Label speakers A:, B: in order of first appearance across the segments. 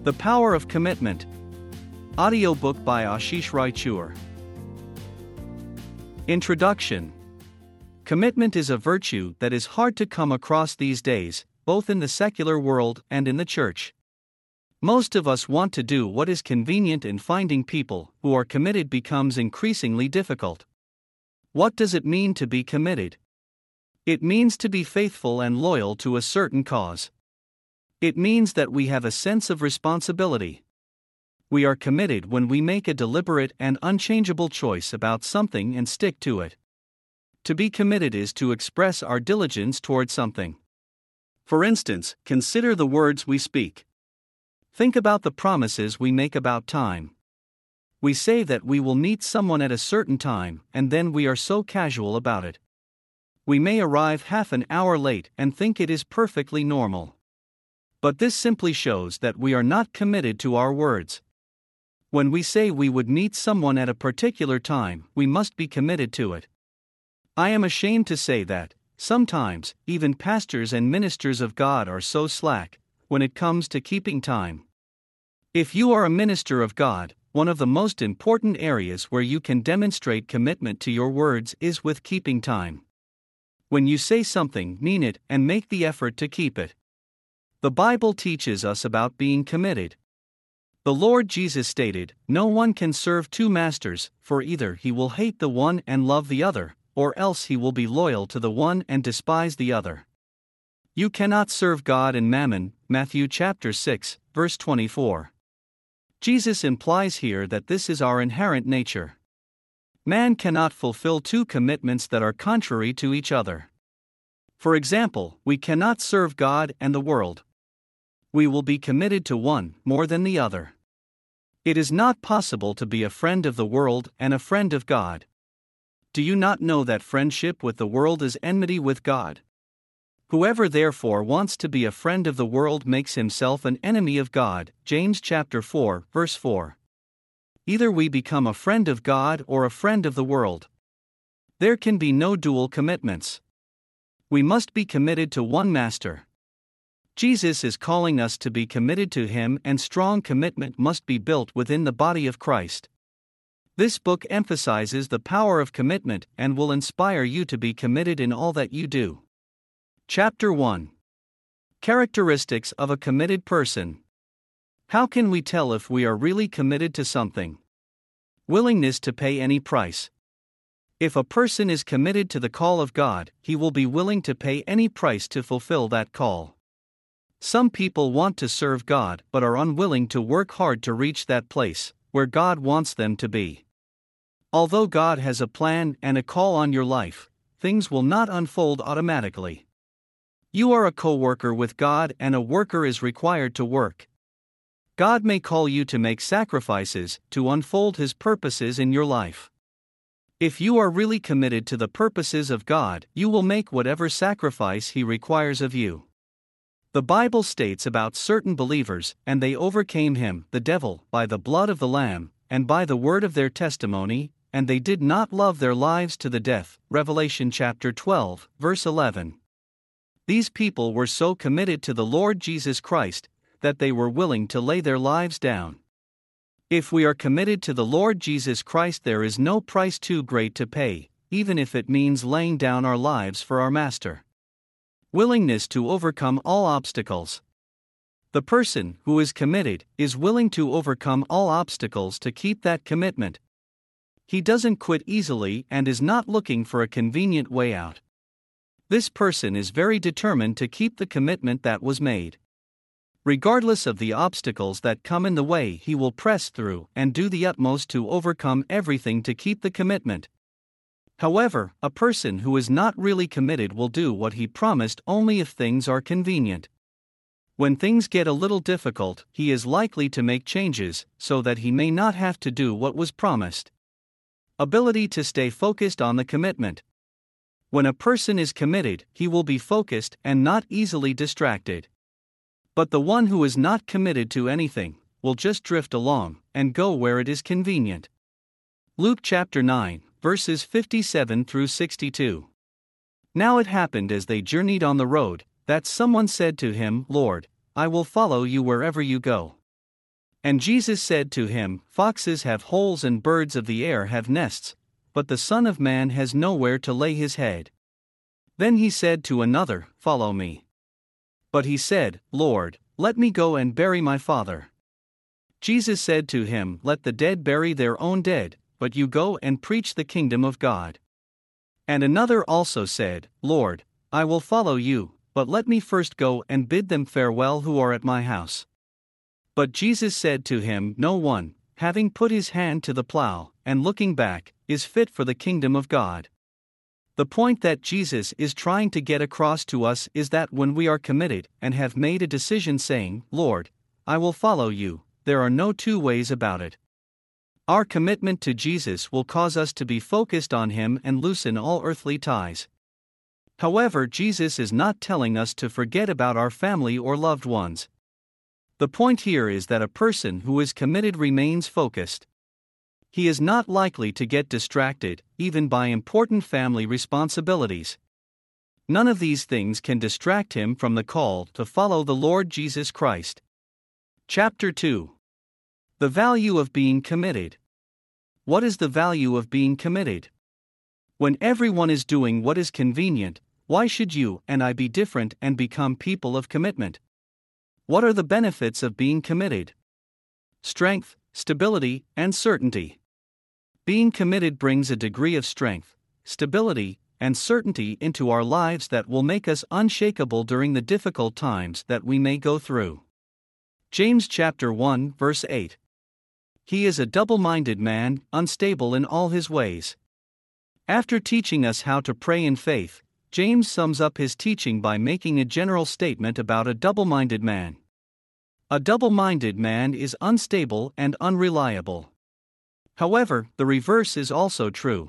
A: The Power of Commitment. Audiobook by Ashish Raichur. Introduction. Commitment is a virtue that is hard to come across these days, both in the secular world and in the church. Most of us want to do what is convenient, and finding people who are committed becomes increasingly difficult. What does it mean to be committed? It means to be faithful and loyal to a certain cause. It means that we have a sense of responsibility. We are committed when we make a deliberate and unchangeable choice about something and stick to it. To be committed is to express our diligence toward something. For instance, consider the words we speak. Think about the promises we make about time. We say that we will meet someone at a certain time, and then we are so casual about it. We may arrive half an hour late and think it is perfectly normal. But this simply shows that we are not committed to our words. When we say we would meet someone at a particular time, we must be committed to it. I am ashamed to say that, sometimes, even pastors and ministers of God are so slack when it comes to keeping time. If you are a minister of God, one of the most important areas where you can demonstrate commitment to your words is with keeping time. When you say something, mean it and make the effort to keep it. The Bible teaches us about being committed. The Lord Jesus stated, "No one can serve two masters, for either he will hate the one and love the other, or else he will be loyal to the one and despise the other." You cannot serve God and mammon, Matthew chapter 6, verse 24. Jesus implies here that this is our inherent nature. Man cannot fulfill two commitments that are contrary to each other. For example, we cannot serve God and the world. We will be committed to one more than the other. It is not possible to be a friend of the world and a friend of God. Do you not know that friendship with the world is enmity with God? Whoever therefore wants to be a friend of the world makes himself an enemy of God, James chapter 4, verse 4. Either we become a friend of God or a friend of the world. There can be no dual commitments. We must be committed to one master. Jesus is calling us to be committed to Him, and strong commitment must be built within the body of Christ. This book emphasizes the power of commitment and will inspire you to be committed in all that you do. Chapter 1. Characteristics of a committed person. How can we tell if we are really committed to something? Willingness to pay any price. If a person is committed to the call of God, he will be willing to pay any price to fulfill that call. Some people want to serve God but are unwilling to work hard to reach that place where God wants them to be. Although God has a plan and a call on your life, things will not unfold automatically. You are a co-worker with God, and a worker is required to work. God may call you to make sacrifices to unfold His purposes in your life. If you are really committed to the purposes of God, you will make whatever sacrifice He requires of you. The Bible states about certain believers, "And they overcame him, the devil, by the blood of the Lamb, and by the word of their testimony, and they did not love their lives to the death." Revelation chapter 12, verse 11. These people were so committed to the Lord Jesus Christ that they were willing to lay their lives down. If we are committed to the Lord Jesus Christ, there is no price too great to pay, even if it means laying down our lives for our Master. Willingness to overcome all obstacles. The person who is committed is willing to overcome all obstacles to keep that commitment. He doesn't quit easily and is not looking for a convenient way out. This person is very determined to keep the commitment that was made. Regardless of the obstacles that come in the way, he will press through and do the utmost to overcome everything to keep the commitment. However, a person who is not really committed will do what he promised only if things are convenient. When things get a little difficult, he is likely to make changes so that he may not have to do what was promised. Ability to stay focused on the commitment. When a person is committed, he will be focused and not easily distracted. But the one who is not committed to anything will just drift along and go where it is convenient. Luke chapter 9, verses 57 through 62. Now it happened as they journeyed on the road, that someone said to him, "Lord, I will follow you wherever you go." And Jesus said to him, Foxes have holes and birds of the air have nests, but the Son of Man has nowhere to lay his head. Then he said to another, Follow me. But he said, Lord, let me go and bury my father. Jesus said to him, Let the dead bury their own dead, but you go and preach the kingdom of God. And another also said, Lord, I will follow you, but let me first go and bid them farewell who are at my house. But Jesus said to him, No one, having put his hand to the plow, and looking back, is fit for the kingdom of God. The point that Jesus is trying to get across to us is that when we are committed and have made a decision saying, Lord, I will follow you, there are no two ways about it. Our commitment to Jesus will cause us to be focused on Him and loosen all earthly ties. However, Jesus is not telling us to forget about our family or loved ones. The point here is that a person who is committed remains focused. He is not likely to get distracted, even by important family responsibilities. None of these things can distract him from the call to follow the Lord Jesus Christ. Chapter 2. The value of being committed. What is the value of being committed? When everyone is doing what is convenient, why should you and I be different and become people of commitment? What are the benefits of being committed? Strength, stability, and certainty. Being committed brings a degree of strength, stability, and certainty into our lives that will make us unshakable during the difficult times that we may go through. James chapter 1 verse 8. He is a double-minded man, unstable in all his ways. After teaching us how to pray in faith, James sums up his teaching by making a general statement about a double-minded man. A double-minded man is unstable and unreliable. However, the reverse is also true.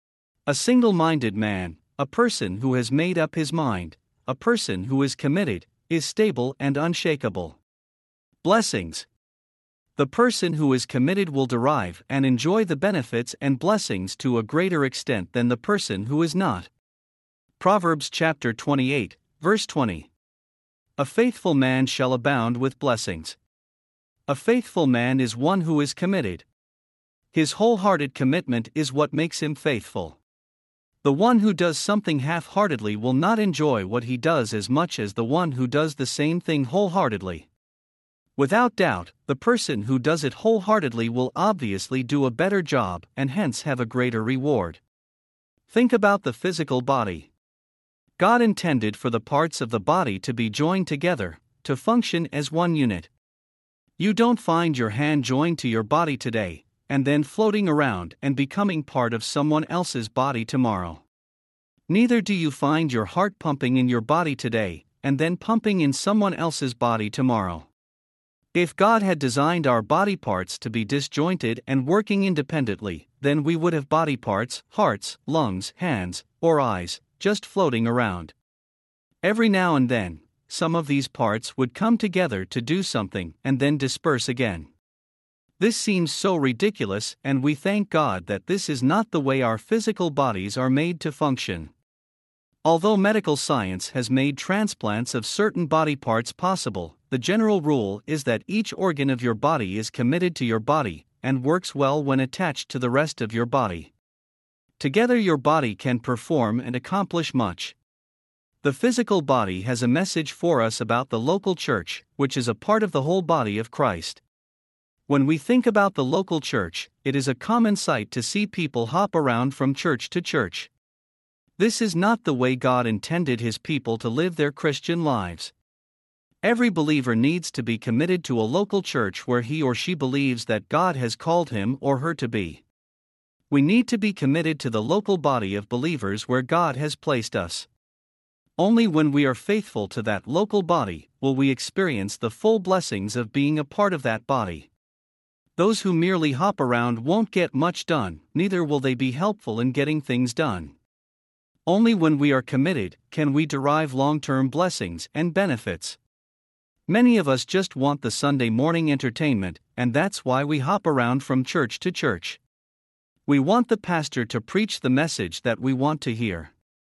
A: A single-minded man, a person who has made up his mind, a person who is committed, is stable and unshakable. Blessings. The person who is committed will derive and enjoy the benefits and blessings to a greater extent than the person who is not. Proverbs chapter 28, verse 20. A faithful man shall abound with blessings. A faithful man is one who is committed. His wholehearted commitment is what makes him faithful. The one who does something half-heartedly will not enjoy what he does as much as the one who does the same thing wholeheartedly. Without doubt, the person who does it wholeheartedly will obviously do a better job and hence have a greater reward. Think about the physical body. God intended for the parts of the body to be joined together, to function as one unit. You don't find your hand joined to your body today, and then floating around and becoming part of someone else's body tomorrow. Neither do you find your heart pumping in your body today, and then pumping in someone else's body tomorrow. If God had designed our body parts to be disjointed and working independently, then we would have body parts, hearts, lungs, hands, or eyes, just floating around. Every now and then, some of these parts would come together to do something and then disperse again. This seems so ridiculous, and we thank God that this is not the way our physical bodies are made to function. Although medical science has made transplants of certain body parts possible, the general rule is that each organ of your body is committed to your body and works well when attached to the rest of your body. Together your body can perform and accomplish much. The physical body has a message for us about the local church, which is a part of the whole body of Christ. When we think about the local church, it is a common sight to see people hop around from church to church. This is not the way God intended His people to live their Christian lives. Every believer needs to be committed to a local church where he or she believes that God has called him or her to be. We need to be committed to the local body of believers where God has placed us. Only when we are faithful to that local body will we experience the full blessings of being a part of that body. Those who merely hop around won't get much done, neither will they be helpful in getting things done. Only when we are committed can we derive long-term blessings and benefits. Many of us just want the Sunday morning entertainment, and that's why we hop around from church to church. We want the pastor to preach the message that we want to hear.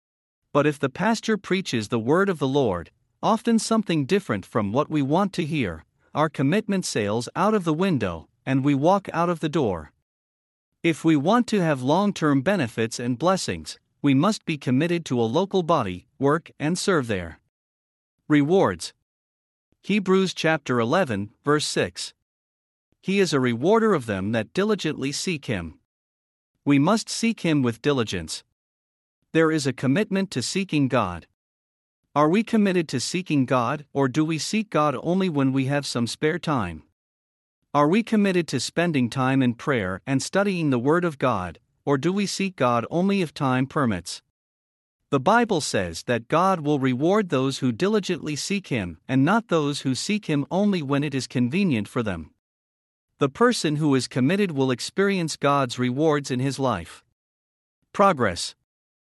A: But if the pastor preaches the word of the Lord, often something different from what we want to hear, our commitment sails out of the window, and we walk out of the door. If we want to have long-term benefits and blessings, we must be committed to a local body, work and serve there. Rewards. Hebrews chapter 11, verse 6. He is a rewarder of them that diligently seek him. We must seek him with diligence. There is a commitment to seeking God. Are we committed to seeking God, or do we seek God only when we have some spare time? Are we committed to spending time in prayer and studying the Word of God, or do we seek God only if time permits? The Bible says that God will reward those who diligently seek him, and not those who seek him only when it is convenient for them. The person who is committed will experience God's rewards in his life. Progress.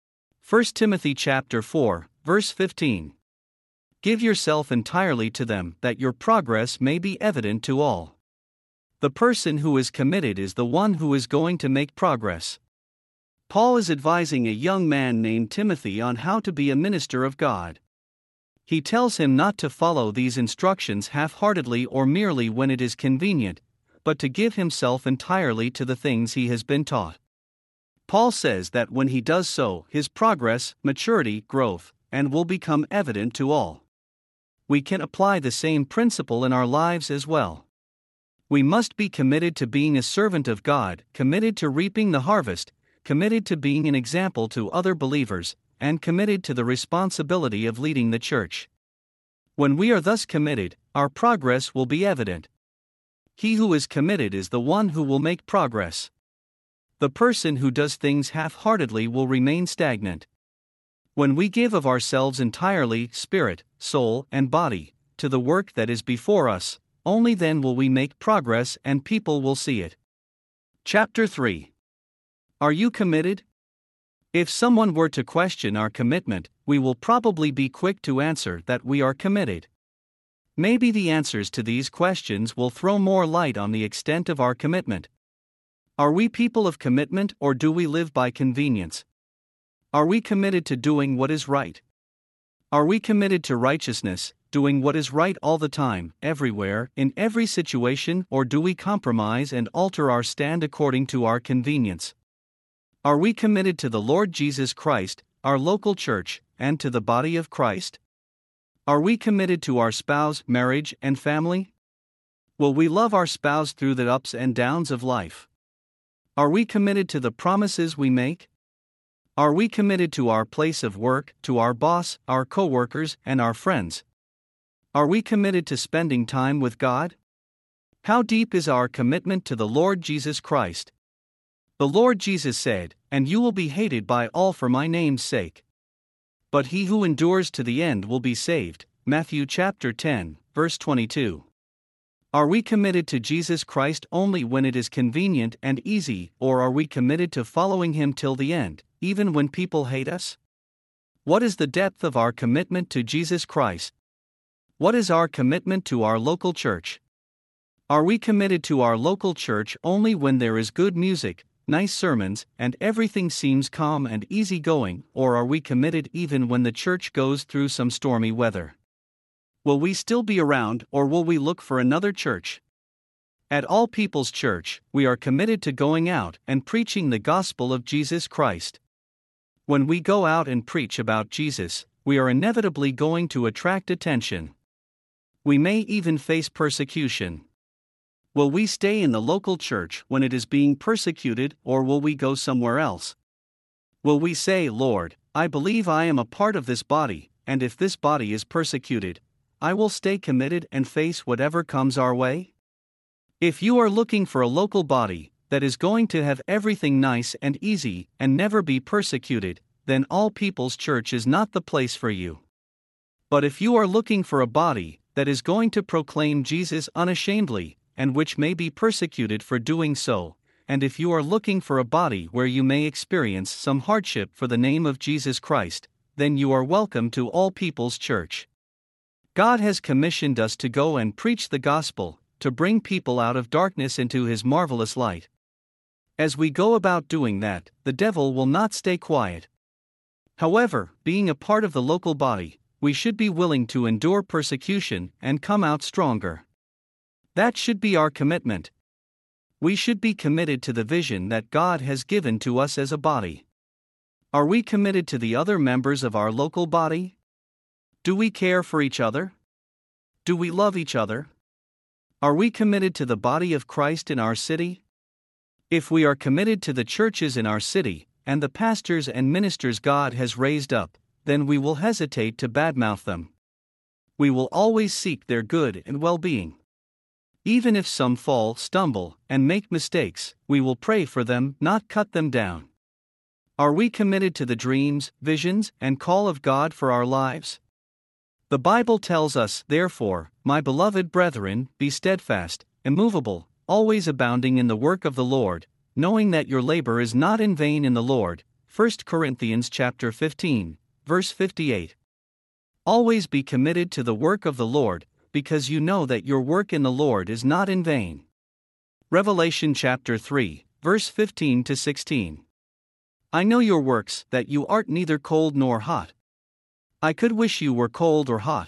A: 1 Timothy chapter 4, verse 15. Give yourself entirely to them, that your progress may be evident to all. The person who is committed is the one who is going to make progress. Paul is advising a young man named Timothy on how to be a minister of God. He tells him not to follow these instructions half-heartedly or merely when it is convenient, but to give himself entirely to the things he has been taught. Paul says that when he does so, his progress, maturity, growth, and will become evident to all. We can apply the same principle in our lives as well. We must be committed to being a servant of God, committed to reaping the harvest, committed to being an example to other believers, and committed to the responsibility of leading the church. When we are thus committed, our progress will be evident. He who is committed is the one who will make progress. The person who does things half-heartedly will remain stagnant. When we give of ourselves entirely, spirit, soul, and body, to the work that is before us, only then will we make progress and people will see it. Chapter 3. Are you committed? If someone were to question our commitment, we will probably be quick to answer that we are committed. Maybe the answers to these questions will throw more light on the extent of our commitment. Are we people of commitment, or do we live by convenience? Are we committed to doing what is right? Are we committed to righteousness, doing what is right all the time, everywhere, in every situation, or do we compromise and alter our stand according to our convenience? Are we committed to the Lord Jesus Christ, our local church, and to the body of Christ? Are we committed to our spouse, marriage, and family? Will we love our spouse through the ups and downs of life? Are we committed to the promises we make? Are we committed to our place of work, to our boss, our co-workers, and our friends? Are we committed to spending time with God? How deep is our commitment to the Lord Jesus Christ? The Lord Jesus said, "And you will be hated by all for my name's sake. But he who endures to the end will be saved." Matthew chapter 10, verse 22. Are we committed to Jesus Christ only when it is convenient and easy, or are we committed to following him till the end, even when people hate us? What is the depth of our commitment to Jesus Christ? What is our commitment to our local church? Are we committed to our local church only when there is good music, nice sermons, and everything seems calm and easygoing, or are we committed even when the church goes through some stormy weather? Will we still be around, or will we look for another church? At All People's Church, we are committed to going out and preaching the gospel of Jesus Christ. When we go out and preach about Jesus, we are inevitably going to attract attention. We may even face persecution. Will we stay in the local church when it is being persecuted, or will we go somewhere else? Will we say, "Lord, I believe I am a part of this body, and if this body is persecuted, I will stay committed and face whatever comes our way"? If you are looking for a local body that is going to have everything nice and easy and never be persecuted, then All People's Church is not the place for you. But if you are looking for a body that is going to proclaim Jesus unashamedly, and which may be persecuted for doing so, and if you are looking for a body where you may experience some hardship for the name of Jesus Christ, then you are welcome to All People's Church. God has commissioned us to go and preach the gospel, to bring people out of darkness into his marvelous light. As we go about doing that, the devil will not stay quiet. However, being a part of the local body, we should be willing to endure persecution and come out stronger. That should be our commitment. We should be committed to the vision that God has given to us as a body. Are we committed to the other members of our local body? Do we care for each other? Do we love each other? Are we committed to the body of Christ in our city? If we are committed to the churches in our city, and the pastors and ministers God has raised up, then we will hesitate to badmouth them. We will always seek their good and well-being. Even if some fall, stumble, and make mistakes, we will pray for them, not cut them down. Are we committed to the dreams, visions, and call of God for our lives? The Bible tells us, therefore, my beloved brethren, be steadfast, immovable, always abounding in the work of the Lord, knowing that your labor is not in vain in the Lord. 1 Corinthians chapter 15, verse 58. Always be committed to the work of the Lord, because you know that your work in the Lord is not in vain. Revelation chapter 3, verse 15 to 16. I know your works, that you art neither cold nor hot. I could wish you were cold or hot.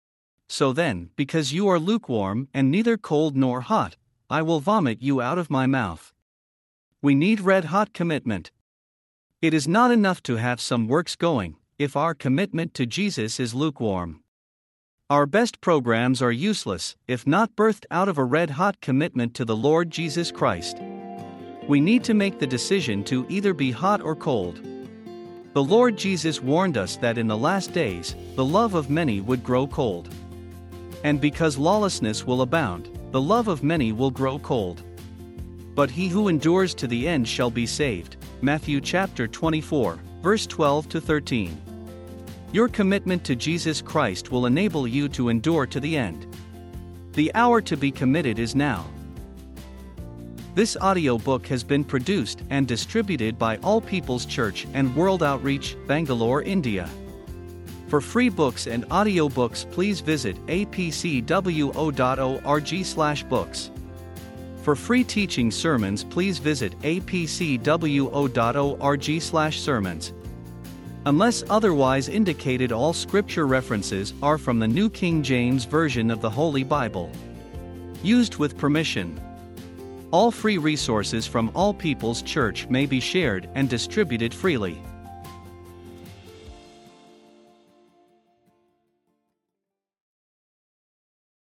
A: So then, because you are lukewarm and neither cold nor hot, I will vomit you out of my mouth. We need red-hot commitment. It is not enough to have some works going, if our commitment to Jesus is lukewarm. Our best programs are useless, if not birthed out of a red-hot commitment to the Lord Jesus Christ. We need to make the decision to either be hot or cold. The Lord Jesus warned us that in the last days, the love of many would grow cold. And because lawlessness will abound, the love of many will grow cold. But he who endures to the end shall be saved. Matthew chapter 24, verse 12 to 13. Your commitment to Jesus Christ will enable you to endure to the end. The hour to be committed is now. This audiobook has been produced and distributed by All People's Church and World Outreach, Bangalore, India. For free books and audiobooks, please visit apcwo.org/books. For free teaching sermons, please visit apcwo.org/sermons. Unless otherwise indicated, all scripture references are from the New King James Version of the Holy Bible. Used with permission. All free resources from All People's Church may be shared and distributed freely.